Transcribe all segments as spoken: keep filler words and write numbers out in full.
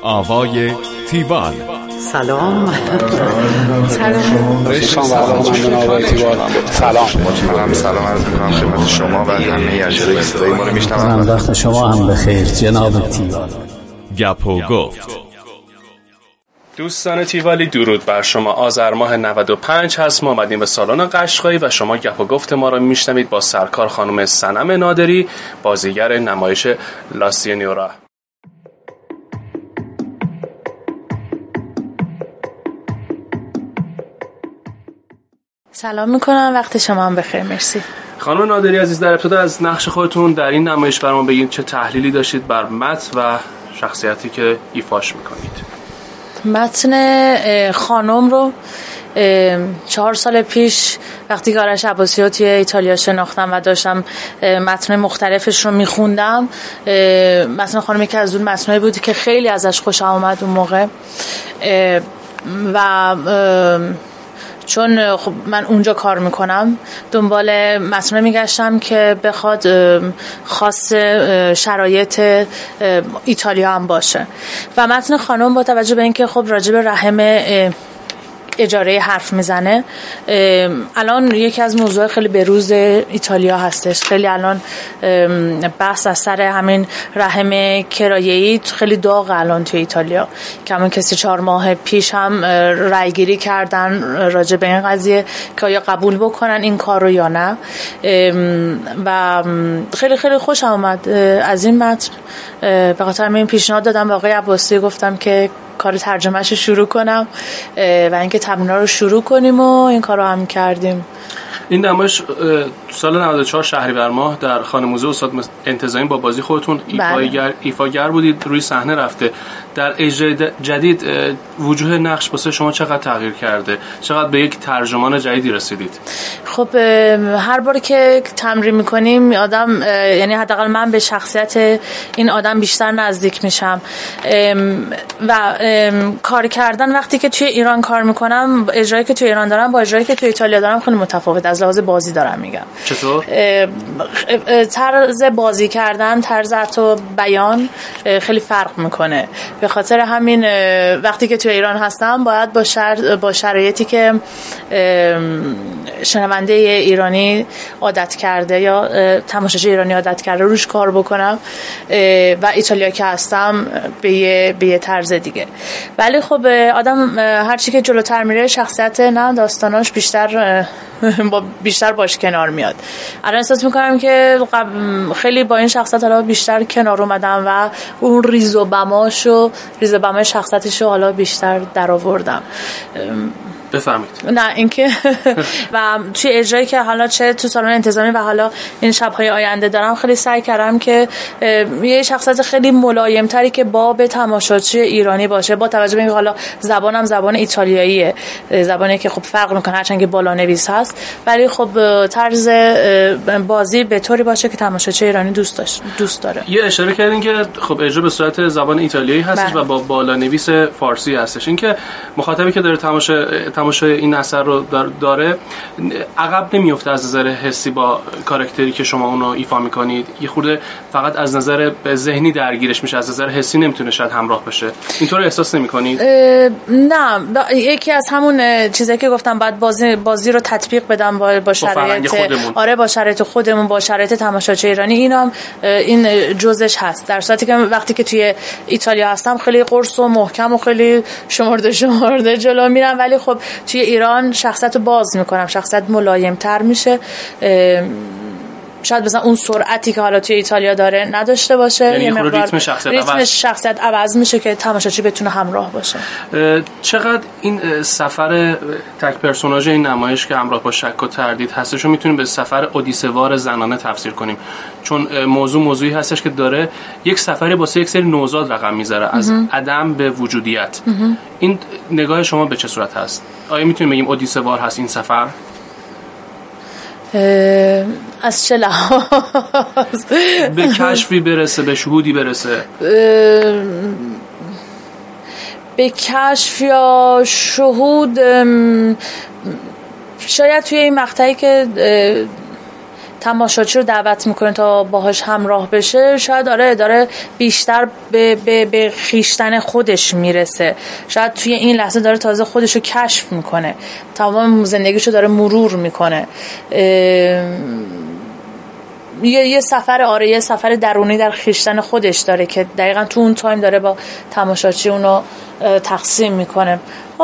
آوای تیوال. سلام. سلام. سلام. سلام. سلام عرض می‌کنم خدمت شما و همه اجرای صدای ما رو میشنوم. وقت شما هم بخیر جناب تیوال. گپ و گفت. دوستان تیوالی درود بر شما. آذر ماه نود و پنج هست. ما اومدیم به سالن قشقایی و شما گپ و گفت ما رو میشنوید با سرکار خانم صنم نادری، بازیگر نمایش لا سینیورا. سلام میکنم، وقت شما هم بخیر. مرسی. خانم نادری عزیز، در ابتدا از نقش خودتون در این نمایش برام بگید چه تحلیلی داشتید بر متن و شخصیتی که ایفاش میکنید. متن خانم رو چهار سال پیش وقتی که آرش عباسی رو توی ایتالیا شناختم و داشتم متن مختلفش رو میخوندم، متن خانم یکی از اون متنایی بود که خیلی ازش خوشم اومد اون موقع و چون خب من اونجا کار میکنم دنبال متن میگشتم که بخواد خاص شرایط ایتالیا هم باشه و متن خانم با توجه به اینکه خب راجع به رحم اجاره حرف میزنه، الان یکی از موضوع خیلی بروز ایتالیا هستش. خیلی الان بحث از سر همین رحم کرایه‌ای خیلی داغ الان توی ایتالیا که همون کسی چهار ماه پیش هم رای گیری کردن راجع به این قضیه که آیا قبول بکنن این کار رو یا نه و خیلی خیلی خوشم اومد از این متن. به خاطر این پیشنهاد دادم به آقای عباسی، گفتم که کار ترجمهش رو شروع کنم و اینکه تمرین‌ها رو شروع کنیم و این کار رو هم کردیم. این نمایش سال نود و چهار شهریور ماه در خانه موزه استاد انتظامی با بازی خودتون ایفاگر ایفاگر بودید، روی صحنه رفته. در اجرای جدید وجوه نقش واسه شما چقدر تغییر کرده؟ چقدر به یک ترجمان جدیدی رسیدید؟ خب هر بار که تمرین می‌کنیم آدم، یعنی حداقل من به شخصیت این آدم بیشتر نزدیک میشم و کار کردن وقتی که توی ایران کار می‌کنم، اجرایی که توی ایران دارم با اجرایی که توی ایتالیا دارم خیلی متفاوت. از لحاظ بازی دارم میگم. چطور؟ طرز بازی کردن، طرز حتی بیان خیلی فرق میکنه. به خاطر همین وقتی که توی ایران هستم باید با شر... با شرایطی که شنونده ایرانی عادت کرده یا تماشاچی ایرانی عادت کرده روش کار بکنم و ایتالیا که هستم به یه به یه طرز دیگه. ولی خب آدم هر چی که جلوتر میره شخصیت نه داستاناش بیشتر با بیشتر باش کنار میاد. الان احساس میکنم که خیلی با این شخصیت حالا بیشتر کنار اومدم و اون ریز و بماشو ریز و بمای شخصیتشو حالا بیشتر در آوردم. بفهمید. نه اینکه و توی اجرایی که حالا چه تو سالن انتظامی و حالا این شب‌های آینده دارم خیلی سعی کردم که یه شخصیت خیلی ملایم تری که با به تماشاچی ایرانی باشه، با توجه به اینکه حالا زبانم زبان ایتالیاییه، زبانی که خب فرق میکنه هرچند که بالا نویس هست، ولی خب طرز بازی به طوری باشه که تماشاچی ایرانی دوست داشت دوست داره. یه اشاره کردین که خب اجرا به صورت زبان ایتالیایی هستش و با بالا نویس فارسی هستش. این که مخاطبی که داره تماشا تماشای این اثر رو داره عقب نمیفته از نظر حسی با کاراکتری که شما اون رو ایفا میکنید، یه خورده فقط از نظر ذهنی درگیرش میشه، از نظر حسی نمیتونه شاید همراه بشه. اینطور احساس نمیکنید؟ نه، یکی از همون چیزایی که گفتم بعد بازی بازی رو تطبیق بدم با با شرایط خودمون. آره با شرایط خودمون، با شرایط تماشاچی ایرانی. اینم این جزش هست. در صورتی که وقتی که توی ایتالیا هستم خیلی قرص و محکم و خیلی شمرده شمرده جلو میرم، ولی خب توی ایران شخصیت رو باز میکنم، شخصیت ملایم تر میشه. شاید مثلا اون سرعتی که حالا توی ایتالیا داره نداشته باشه، یعنی یه مقدار ریتم شخصیت ریتم عوض. شخصیت عوض میشه که تماشاچی بتونه همراه باشه. چقدر این سفر تک پرسوناژ این نمایش که همراه با شک و تردید هستش رو میتونیم به سفر اودیسه‌وار زنانه تفسیر کنیم؟ چون موضوع موضوعی هستش که داره یک سفری واسه یک سری نوزاد رقم میذاره، از عدم به وجودیت. این نگاه شما به چه صورت هست؟ آیا میتونیم بگیم اودیسه‌وار هست این سفر؟ از چه لحاظ؟ به کشفی برسه، به شهودی برسه، به کشف یا شهود. شاید توی این مقطعی که تماشاچی رو دعوت میکنه تا باهاش همراه بشه، شاید آره داره بیشتر به, به, به خیشتن خودش میرسه، شاید توی این لحظه داره تازه خودش رو کشف میکنه، تمام زندگیشو داره مرور میکنه، یه یه سفر آره یه سفر درونی در خیشتن خودش داره که دقیقاً تو اون تایم داره با تماشاچی اونو تقسیم میکنه.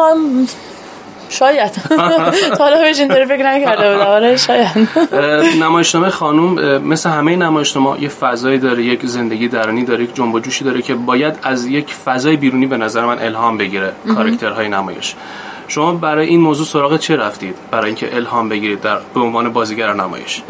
شاید تا حالا بهش اینطوری فکر نکرده بودم. آره شاید. نمایشنامه خانوم مثل همه نمایشنامه‌ها یه فضایی داره، یک زندگی درونی داره، یک جنب و جوشی داره که باید از یک فضای بیرونی به نظر من الهام بگیره کاراکترهای نمایش. شما برای این موضوع سراغ چه رفتید برای اینکه الهام بگیرید در به عنوان بازیگر نمایش؟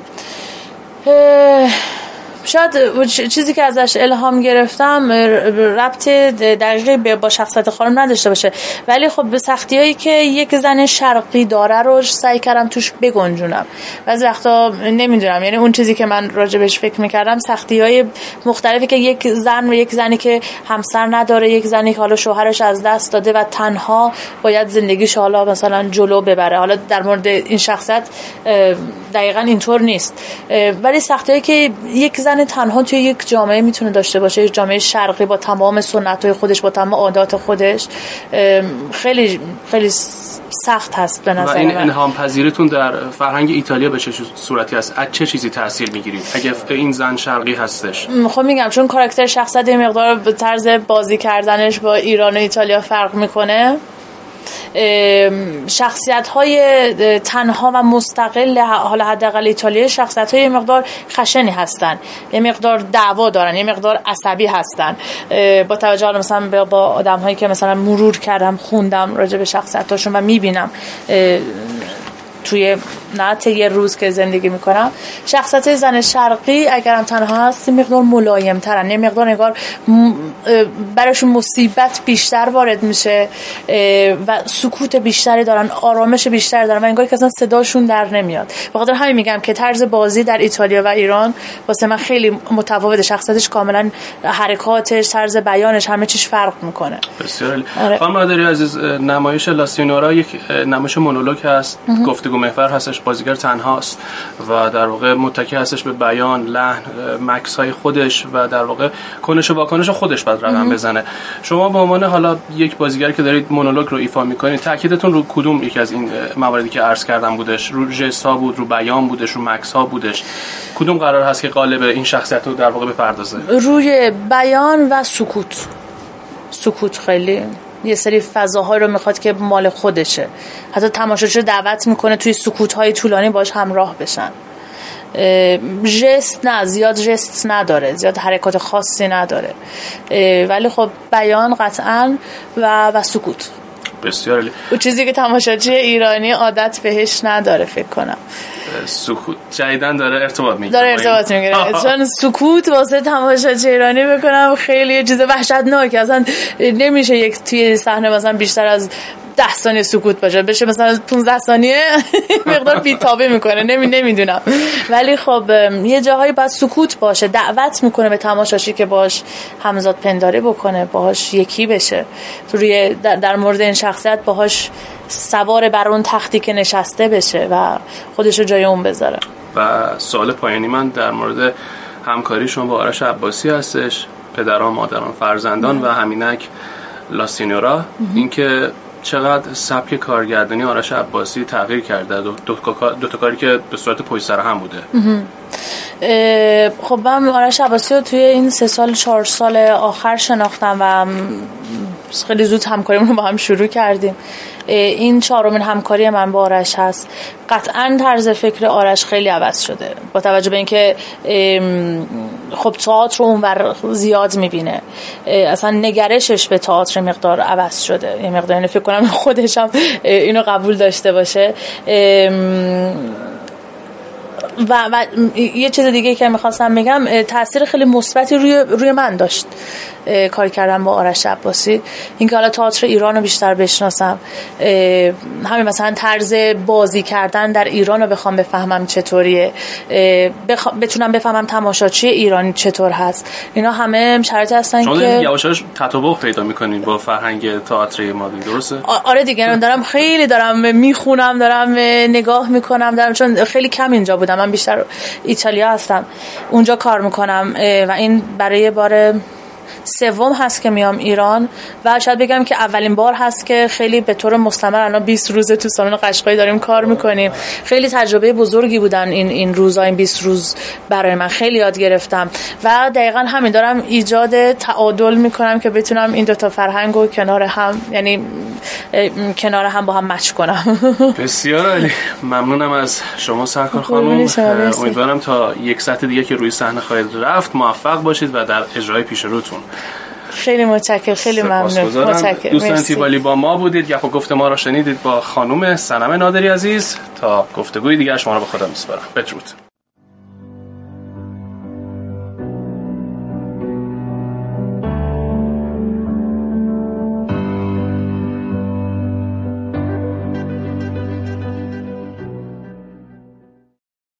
شاید چیزی که ازش الهام گرفتم ربط دقیقی با شخصیت خانم نداشته باشه، ولی خب به سختیایی که یک زن شرقی داره رو سعی کردم توش بگنجونم. بعضی وقتا نمیدونم، یعنی اون چیزی که من راجبش فکر میکردم سختی‌های مختلفی که یک زن و یک زنی که همسر نداره، یک زنی که حالا شوهرش از دست داده و تنها باید زندگیش حالا مثلا جلو ببره، حالا در مورد این شخصیت دقیقاً اینطور نیست، ولی سختی‌هایی که یک زن تنها توی یک جامعه میتونه داشته باشه، یک جامعه شرقی با تمام سنت‌های خودش، با تمام عادات خودش، خیلی خیلی سخت هست به نظر من. و این الهام پذیریتون در فرهنگ ایتالیا به چه صورتی هست؟ از چه چیزی تاثیر میگیرید اگه این زن شرقی هستش؟ خب میگم چون کاراکتر شخصیت یه مقدار به طرز بازی کردنش با ایران و ایتالیا فرق میکنه، شخصیت‌های تنها و مستقل حالا حداقل ایتالیا شخصیت‌های یه مقدار خشنی هستن، یه مقدار دعوا دارن، یه مقدار عصبی هستن، با توجه حالا مثلا با آدم‌هایی که مثلا مرور کردم خوندم راجع به شخصیت‌هاشون و می‌بینم توی نه یه روز که زندگی میکنم، شخصیت زن شرقی اگرم تنها هست مقدار ملایم ترن، یه مقدار نگار براشون مصیبت بیشتر وارد میشه و سکوت بیشتری دارن، آرامش بیشتری دارن و انگار که اصلا صداشون در نمیاد. بخاطر همین میگم که طرز بازی در ایتالیا و ایران واسه من خیلی متفاوته، شخصیتش کاملا، حرکاتش، طرز بیانش، همه چیش فرق میکنه. بسیار عالی. خانم نادری عزیز، نمایش لا سینورا یک نمایش مونولوگ هست، گفتگو محور هستش، بازیگر تنهاست و در واقع متکی هستش به بیان، لحن، مکس های خودش و در واقع کنش و واکنش خودش بعد رقم بزنه. شما به عنوان حالا یک بازیگر که دارید مونولوگ رو ایفا میکنید، تاکیدتون رو کدوم یکی از این مواردی که عرض کردم بودش؟ رو ژست ها بود، رو بیان بودش، رو مکس ها بودش؟ کدوم قرار هست که قالب این شخصیت رو در واقع بپردازه؟ روی بیان و سکوت. سکوت خیلی یه سری فضاها رو میخواد که مال خودشه، حتی تماشاچی رو دعوت میکنه توی سکوت‌های طولانی باش همراه بشن. ژست نه، زیاد ژست نداره، زیاد حرکات خاصی نداره، ولی خب بیان قطعاً و و سکوت. بسیار عالی. اون چیزی که تماشاچی ایرانی عادت بهش نداره فکر کنم. سکوت جدیدن داره ارتباط میگیره، داره ارتباط میگیره چون سکوت واسه تماشاچی ایرانی بکنم خیلی یه چیز وحشتناکه، اصلا نمیشه یک توی صحنه مثلا بیشتر از ده ثانیه سکوت باشه، بشه مثلا پانزده ثانیه مقدار بیتابه میکنه، نمی نمیدونم، ولی خب یه جاهایی باید سکوت باشه، دعوت میکنه به تماشاچی که باش همزاد پنداری بکنه، باهاش یکی بشه، روی در, در مورد این شخصیت باهاش سوار بر اون تختی که نشسته بشه و خودش رو جای اون بذاره. و سوال پایانی من در مورد همکاری شما با آرش عباسی هستش، پدران، مادران، فرزندان و همینک لا سینورا، اینکه چقدر سبک کارگردانی آرش عباسی تغییر کرده، دو, دو, دو تا کاری که به صورت پشت سر هم بوده. خب من آرش عباسی رو توی این سه سال چهار سال آخر شناختم و خیلی زود همکاریمون رو با هم شروع کردیم. این چهارمین همکاری من با آرش هست. قطعاً طرز فکر آرش خیلی عوض شده با توجه به اینکه خب تئاتر رو اونور زیاد میبینه، اصلا نگرشش به تئاتر مقدار عوض شده، یه مقدار اینو فکر کنم خودش هم اینو قبول داشته باشه. و, و یه چیز دیگه که میخواستم بگم، تاثیر خیلی مثبتی روی روی من داشت کار کردم با آرش عباسی، اینکه حالا تئاتر ایران رو بیشتر بشناسم، همین مثلا طرز بازی کردن در ایران رو بخوام بفهمم چطوریه، بخ... بتونم بفهمم تماشاچی ایرانی چطور هست، اینا همه شرایطی هستن شما که یواش یواش تطابق پیدا میکنین با فرهنگ تئاتر مادی، درسته؟ آره دیگه، دارم خیلی دارم میخونم، دارم نگاه میکنم، دارم چون خیلی کم اینجا بودم، من من بیشتر ایتالیا هستم، اونجا کار میکنم و این برای بار سوم هست که میام ایران و شاید بگم که اولین بار هست که خیلی به طور مستمر الان بیست روزه تو سالن قشقایی داریم کار میکنیم. خیلی تجربه بزرگی بودن این این روزا، این بیست روز برای من خیلی یاد گرفتم و دقیقاً همین دارم ایجاد تعادل میکنم که بتونم این دو تا فرهنگو کنار هم، یعنی کنار هم با هم مچ کنم. بسیار عالی، ممنونم از شما سرکار خانم. امیدوارم تا یک ساعت دیگه که روی صحنه خواهید رفت موفق باشید و در اجرای پیش روتون. خیلی متشکرم، خیلی ممنون. متشکرم. دوستان تیوالی با ما بودید، گپ و گفت ما را شنیدید با خانم صنم نادری عزیز. تا گفتگوی دیگر شما را به خدا میسپارم. بدرود.